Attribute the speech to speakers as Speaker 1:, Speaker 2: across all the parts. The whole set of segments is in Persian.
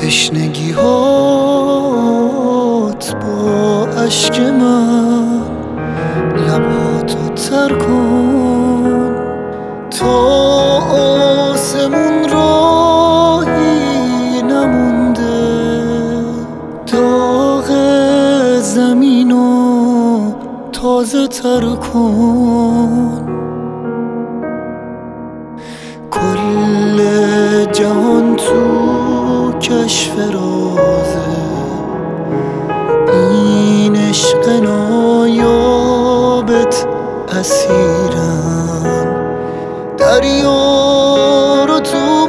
Speaker 1: تشنگی هات با اشک من لباتو تر کن تا آسمون راهی نمونده داغ زمینو تازه تر کن کل جهان تو کشف رازه این عشق نایابت اسیرم دریا رو تو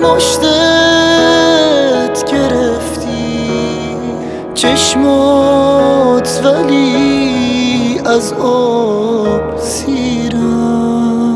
Speaker 1: مشتت گرفتی چشمات ولی از آب سیرم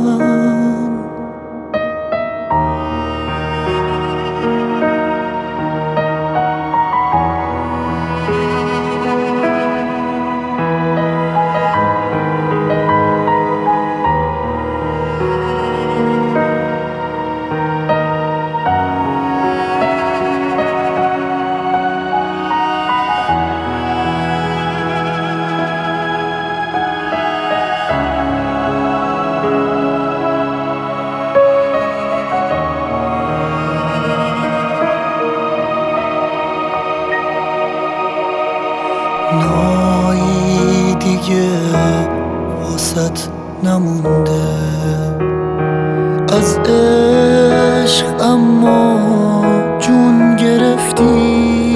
Speaker 1: نایی دیگه واسط نمونده از عشق اما جون گرفتی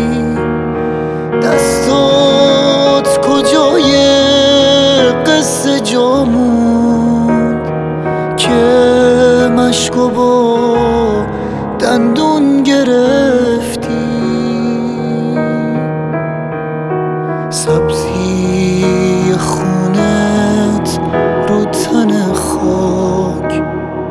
Speaker 1: دستات کجای قصه جا موند که مشکو با دندون گرفتی سبزی خونت رو تن خاک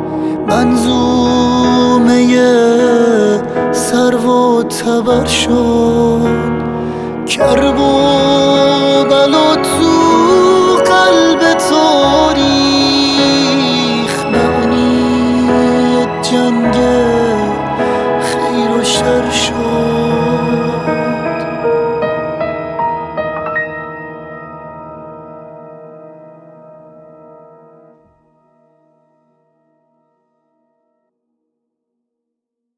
Speaker 1: منظومه سرو و تبر شد کرب و بلا تو قلب تاریخ معنی جنگ خیر و شر شد